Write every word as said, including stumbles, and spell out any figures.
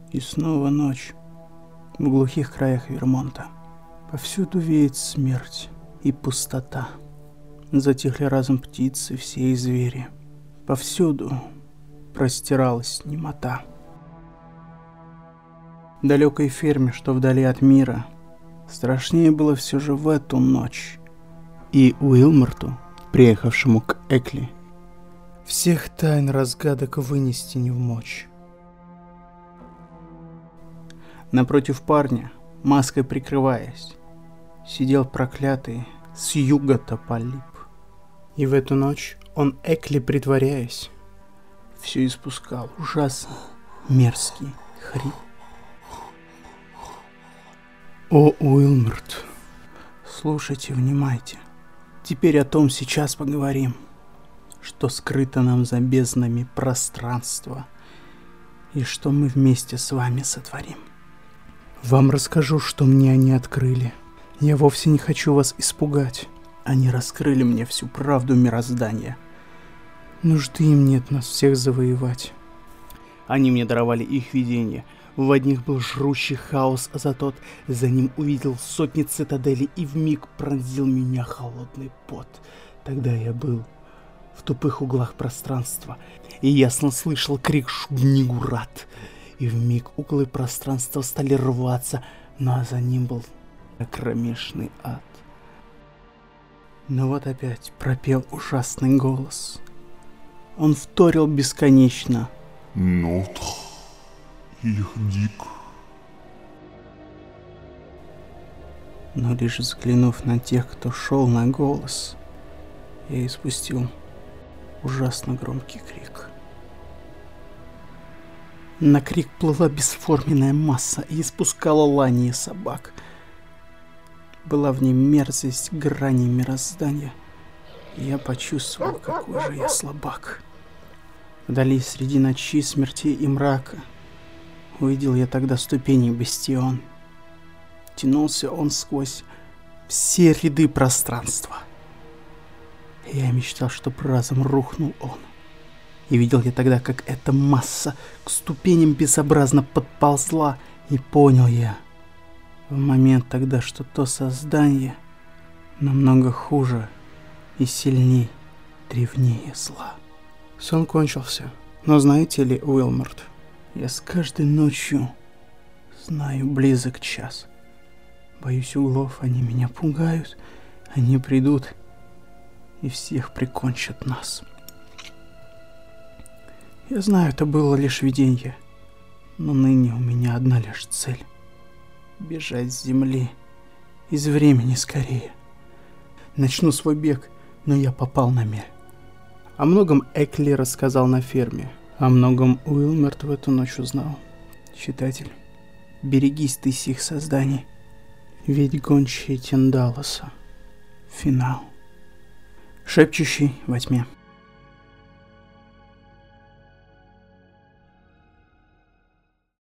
И снова ночь в глухих краях Вермонта. Повсюду веет смерть и пустота. Затихли разом птицы, все и звери. Повсюду простиралась немота. В далекой ферме, что вдали от мира, страшнее было все же в эту ночь. И Уилморту, приехавшему к Экли, всех тайн разгадок вынести не вмочь. Напротив парня, маской прикрываясь, сидел проклятый Сьюга Тополип. И в эту ночь он, Экли притворяясь, все испускал ужасно мерзкий хрип. О, Уилморт, слушайте, внимайте. Теперь о том сейчас поговорим, что скрыто нам за безднами пространства и что мы вместе с вами сотворим. Вам расскажу, что мне они открыли. Я вовсе не хочу вас испугать. Они раскрыли мне всю правду мироздания. Нужды им нет нас всех завоевать. Они мне даровали их видение. В одних был жрущий хаос, а за тот за ним увидел сотни цитаделей, и вмиг пронзил меня холодный пот. Тогда я был в тупых углах пространства, и ясно слышал крик Шубнигурат. И вмиг углы пространства стали рваться, но за ним был кромешный ад. Но вот опять пропел ужасный голос. Он вторил бесконечно. Нотх их дик. Но лишь взглянув на тех, кто шел на голос, я испустил ужасно громкий крик. На крик плыла бесформенная масса и испускала ланье собак. Была в ней мерзость грани мироздания, и я почувствовал, какой же я слабак. Вдали среди ночи, смертей и мрака увидел я тогда ступени бастион. Тянулся он сквозь все ряды пространства. И я мечтал, чтоб разом рухнул он. И видел я тогда, как эта масса к ступеням безобразно подползла, и понял я в момент тогда, что то создание намного хуже и сильней, древнее зла. Сон кончился, но знаете ли, Уилморт, я с каждой ночью знаю, близок час. Боюсь углов, они меня пугают, они придут и всех прикончат нас. Я знаю, это было лишь видение, но ныне у меня одна лишь цель — бежать с земли, из времени скорее. Начну свой бег, но я попал на мель. О многом Экли рассказал на ферме, о многом Уилморт в эту ночь узнал. Читатель, берегись ты сих созданий, ведь гончие Тиндалоса — финал. Шепчущий во тьме.